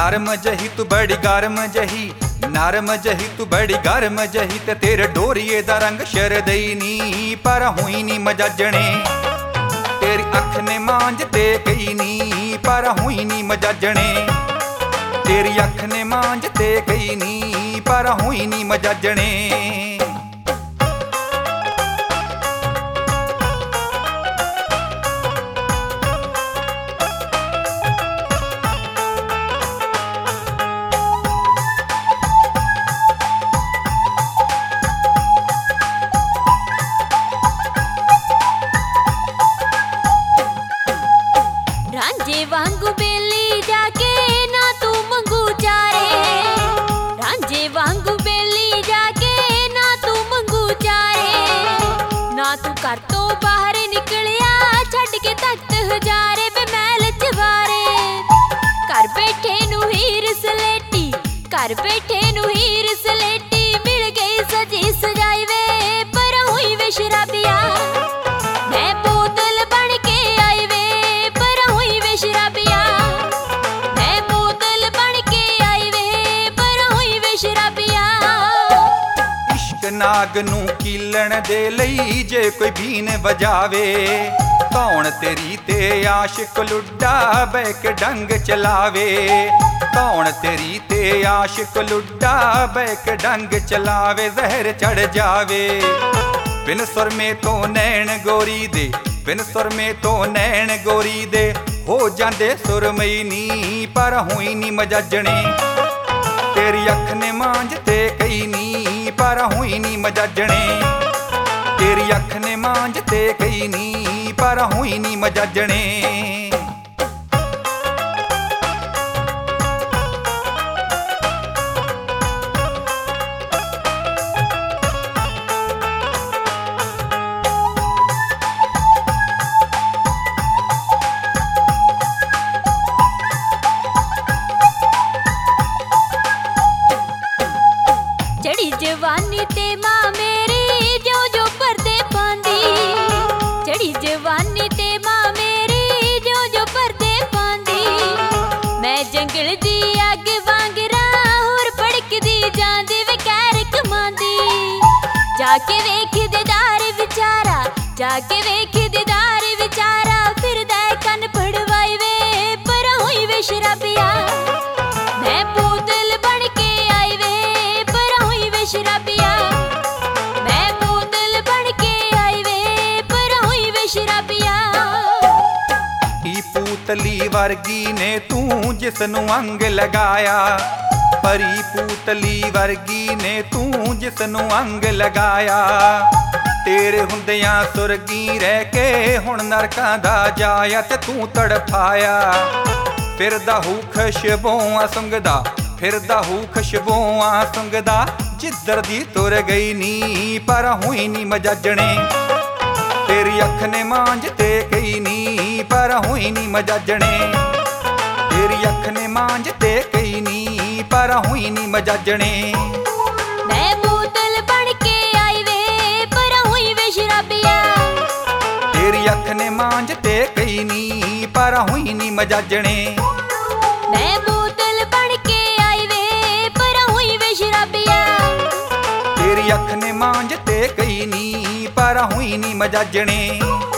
नरम जही तू बड़ी गर्म जही, नरम जही तू बड़ी गर्म जही, ते तेरे डोरीए दा रंग शरदई नी, पर हुई नी मजाजणे। तेरी अख ने मांझ ते गई नी, पर हुई नी मजाजणे। तेरी अख ने मांझ ते गई नी, पर हुई नी मजाजणे। रांझे वांगू बेली जाके ना तू मंगू चारे, रांझे वांगू बेली जाके ना तू मंगू चारे। ना तू घर तो बाहर निकलिया छड़ के तख्त हजारे बे महल चवारे। घर बैठे नू हीर सलेटी, घर बैठे नू हीर सलेटी, मिल गई सजी सजाई वे, पर हुई वे शराबिया। मैं बोतल बन के आई वे, पर हुई वे शराबिया। मैं बोतल बन के आई वे, पर हुई वे शराबिया। इश्क नाग नू कीलण दे लई जे कोई बीन वजावे, कौन तेरी ते आशिक लुड्डा बैक डंग चलावे। कौन तेरी ते आशिक लुड्डा बैक डंग चलावे, जहर चढ़ जावे। बिन सुर में तो नैन गोरी दे, बिन सुर में तो नैन गोरी दे, हो जांदे सुरमई नी, पर हुई नी मजाजणे। तेरी अख ने मांझ ते कई नी, पर हुई नी मजाजणे। तेरी अख ने मांझ ते कई नी, पर हुई नी मजाजणे। चढ़ी जवानी ते मां मेरी जो जो पर्दे पांदी, चढ़ी जवानी ते मां मेरी जो जो पर्दे पांदी। मैं जंगल दी अग वांगरा होर भड़कदी जांदी वे कैर कमांदी। जाके वेख दीदार विचारा, जाके वेख दीदार विचारा, फिरदा कन पड़वाई वे, पर हुई वे शराबिया। मैं बोतल बन के आई वे, पर हुई वे शराबिया। मैं बोतल बन के आई वे, पर हुई वे शराबिया। ई पूतली वर्गी ने तू जिसनू अंग लगाया, परी पूतली वर्गी ने तू जिसनू अंग लगाया। तेरे हुंदियां सुरगी रह के हुण नरकां दा जाया, ते तू तड़फाया। फिरदा हू खुशबूआं सुंघदा, फिरदा हू खुशबूआं सुंघदा, जिधर दी तुर गई नी, पर हुई नी मजाजणे। तेरी अख ने मांझ ते गई नी, पर हुई नी मजाजणे। तेरी अख ने मांझ ते गई नी, पर हुई नी मजाजणे। मैं बोतल बन के आई वे, पर हुई वे शराबिया। तेरी अख ने मांझ ते गई नी, पर हुई नी मजाजणे। मैं बोतल बन के आई वे, पर हुई वे शराबिया। तेरी अख ने मांझ ते गई नी, पर हुई नी मजाजणे।